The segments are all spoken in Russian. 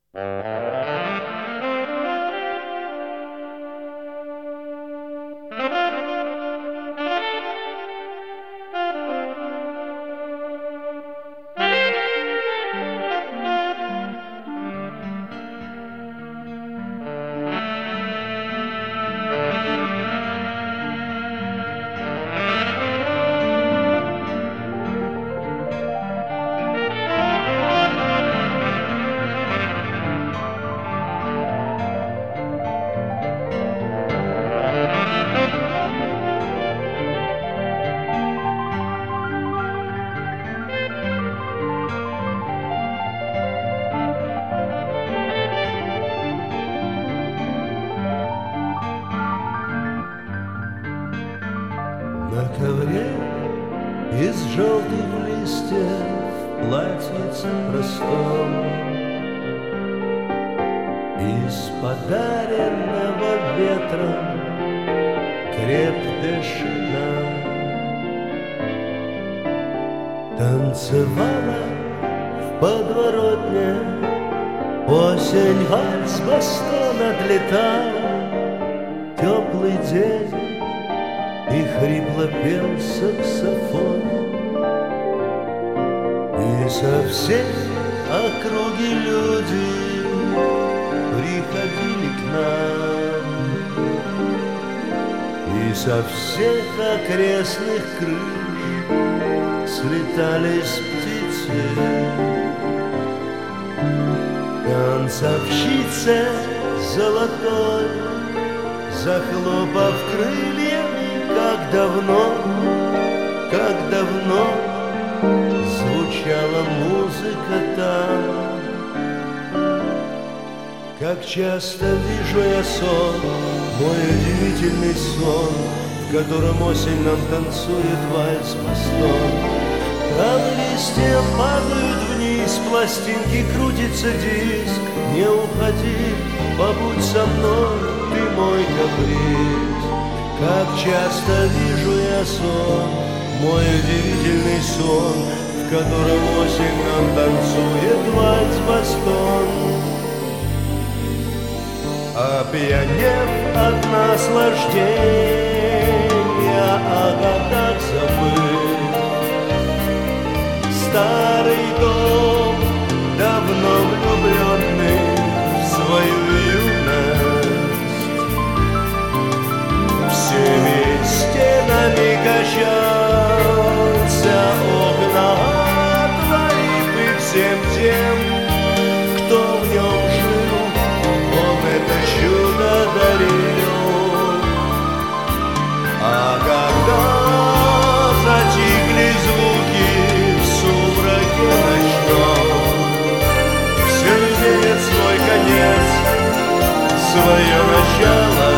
На ковре из желтых листьев платьице простом, из подаренного ветром креп-де-шина танцевала в подворотне, осень вальс-бастон отлетала, теплый день, и хрипло пел саксофон. И со всей округи люди приходили к нам, и со всех окрестных крыш слетались птицы. Танцовщица золотой, захлопав крыльями, как давно звучала музыка там. Как часто вижу я сон, мой удивительный сон, в котором осень нам танцует вальс-бастон. Там листья падают вниз, пластинки крутится диск. Не уходи, побудь со мной, ты мой каприз. Как часто вижу я сон, мой удивительный сон, в котором осень нам танцует вальс-бастон. Опьянев от наслаждения, о годах забыв, старый дом, давно влюбленный в свою юность, всеми стенами качался, окна отворив, и всем тем, кто в нем жил, он это чудо дарил. А когда затихли звуки в сумраке ночном, все имеет свой конец, свое начало.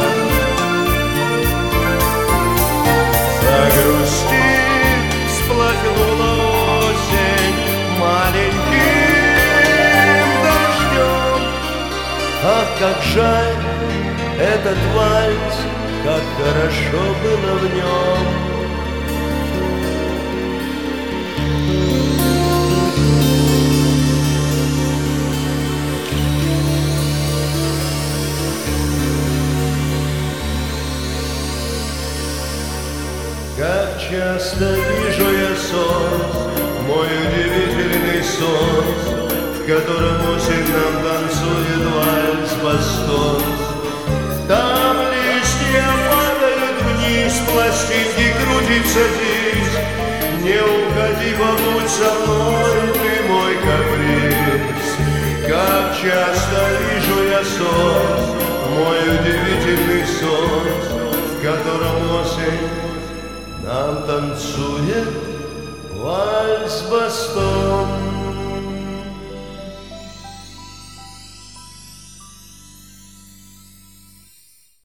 Загрустив, всплакнула осень маленьким дождем. Ах, как жаль этот вальс, как хорошо было в нем. Как часто вижу я сон, мой удивительный сон, в котором осень нам танцует вальс-бастон. Там листья падают вниз, пластинки крутится диск. Не уходи, побудь со мной, ты мой каприз. Как часто вижу я сон, мой удивительный сон, в котором осень нам танцует вальс-бастон.